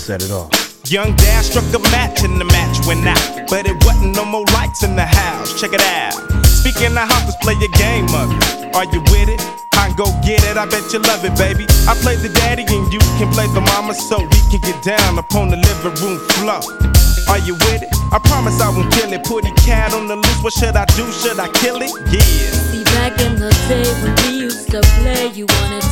set it off. Young Dad struck a match and the match went out, but it wasn't no more lights in the house. Check it out. Speaking of house, let's play a game of it. Are you with it? I go get it, I bet you love it, baby. I play the daddy and you can play the mama, so we can get down upon the living room floor. Are you with it? I promise I won't kill it. Put a cat on the loose, what should I do? Should I kill it? Yeah. See, back in the day when we used to play, you wanted